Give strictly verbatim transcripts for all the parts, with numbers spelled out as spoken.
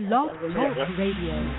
Blog Talk Radio.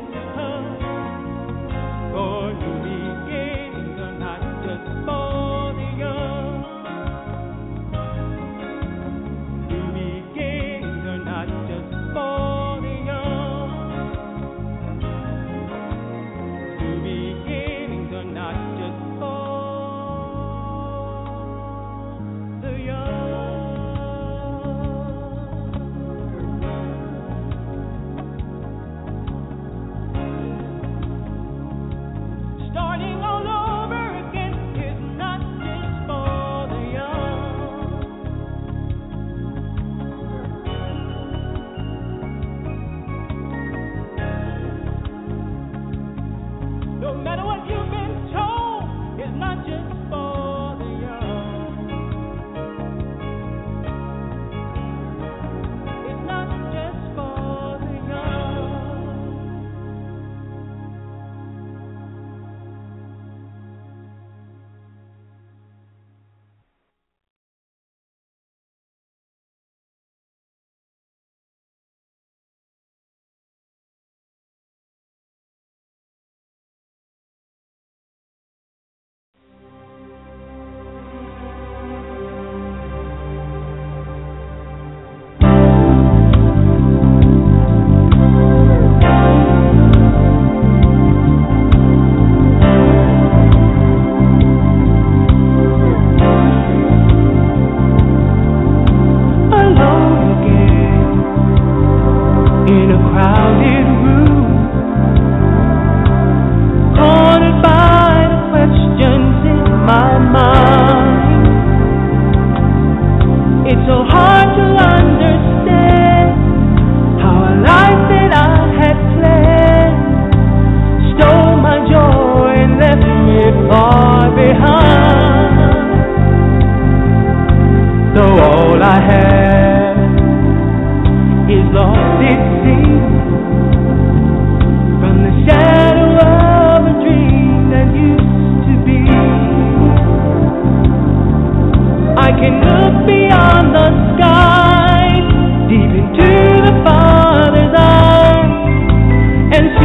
For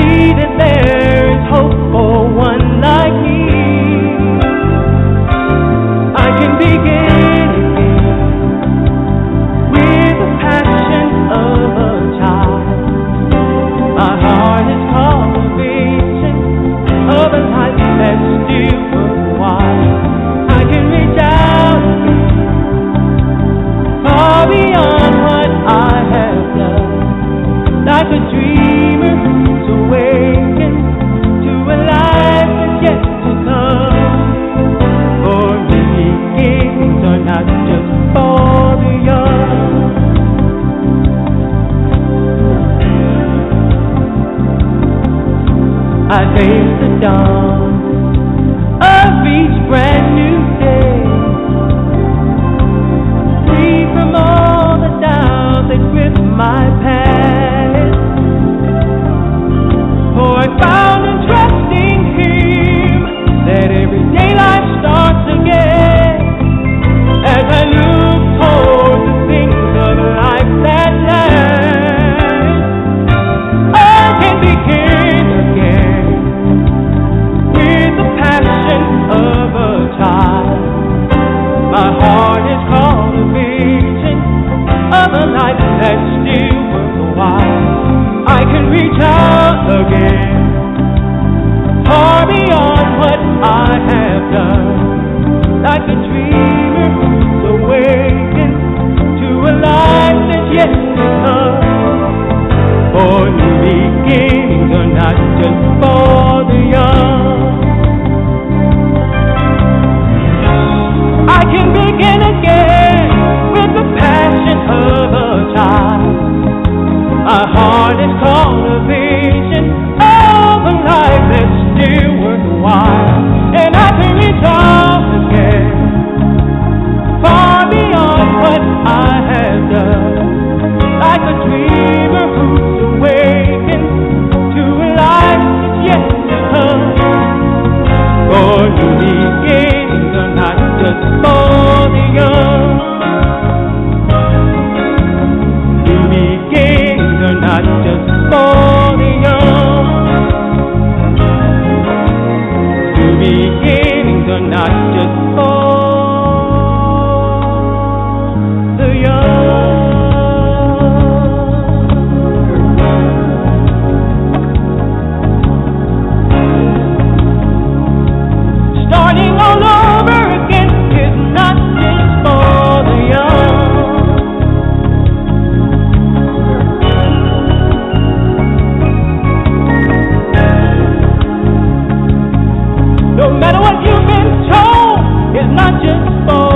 see that there is hope for one like me. I can begin again with the passion of a child. My heart is cultivation of a life that's still worthwhile. I can reach out far beyond what I have done, like a dreamer who's awakened to a life that's yet to come. For me, beginnings are not just for the young. I face the dawn of each brand new day, free from all the doubts that grip my past. For I found in trusting Him that everyday life starts again, as I look toward the things of life that last. I can begin again with the passion of a child. My heart is called a vision of a life that's still worthwhile. I can reach out again, far beyond what I have done, like a dreamer who's awakened to a life that's yet to come. For new beginnings are not just for the young. I can begin again with the passion of a child. My heart is called a vision of a life that's still worthwhile. And I can reach out again, far beyond what I have done, like a dreamer who's awakened to a life that's yet to come. For new beginnings are not just for the young. New beginnings are not just for the young. New beginnings are not just for the young. Starting all over again is not just for the young. No matter what you've been told, it's not just for